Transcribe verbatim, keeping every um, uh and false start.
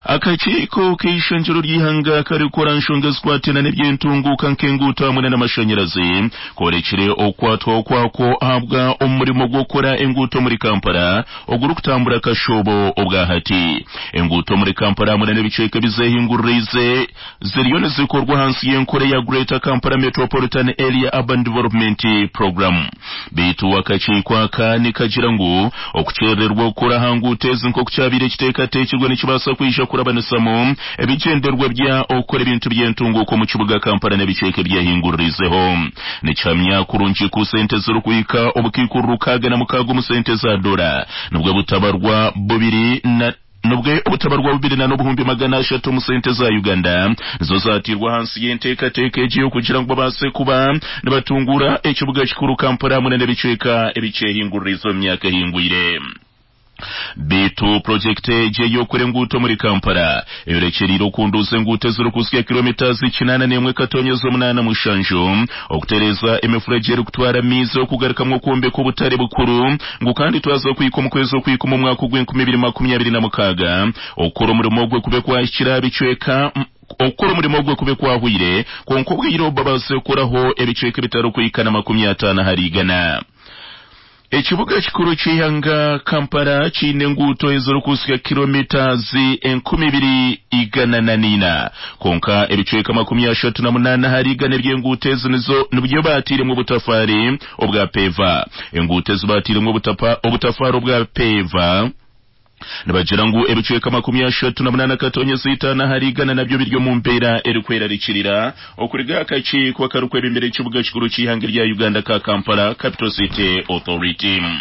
Akakiiko k'ishanjiro ry'ihanga kari kora nshonga zkwatena n'ebyentunguka nkenguta hamwe n'amashanyarazi korekere okwatwa okwako ahabwa omurimo gw'okora enguuto muri Kampala oguri kutambura kashobo obwa hati enguuto muri Kampala hamwe n'ebicweka bizehinguririze ziriyo nizikorwa hansi y'enkore ya Greater Kampala Metropolitan Area Urban Development Program bitu akakiiko aka nikagira ngu okucererwa okora hanguute zinko kucyabire kitekatekirwe n'ikibasa kwisha kurabanisamo ebigenderwa bya okora ebintu by'entunguko mu kibuga Kampala n'ebicweka byahinguririzeho nicamya kurungi ku sente z'urukuyika obukikurrukaga na mukago mu sente za dola nubwo butabarwa bubiri na nubwe ubutabarwa bubiri na n'obuhumbi magana ashatu mu sente za Uganda zo zatirwa hansi y'enteekateeka egiyo kugira ngo babase kuba nibatungura ekibuga kikuru Kampala hamwe n'ebicweka ebikyehinguririzo mu myaka ehingwire. Bitu projekte je yokore enguuto muri Kampala eyorekeriro kunduza enguuto z'urukusya kilometers kinana n'emwe katonyezo munana mushanjo okutereza emifurejeri kutwara mizo okugarukamwo kwombe ko butare bukuru ngo kandi twazo kwiko mu kwezo kwiko mu mwaka gw'enkumi ibiri makumyabiri na mukaga okora umurimo gwe kube kwashira bicweka okora umurimo gwe kube kwahwire konko bwiro babase koraho ebicweka bitaro kuyikana makumyabiri n'atanu harigana. Ekibuga kikuru cy'ihanga Kampala kine enguuto ez'orukusya kilometers enkumi ibiri igana na nina konka ebicweka makumyabiri ashatu na munana harigana eby'enguuto ezo nizo nibyo batire mu butafari obwa peva enguuto ezibatire mu butapa obutafari obwa peva nabagira ngu ebicweka makumyabiri ashatu na munana katonyeza itana harigana nabyo biryo mu mpera erikwera rikirira okuriga akakiiko akarukwe imbere y'ikibuga kikuru cy'ihanga rya Uganda ka Kampala Capital City Authority.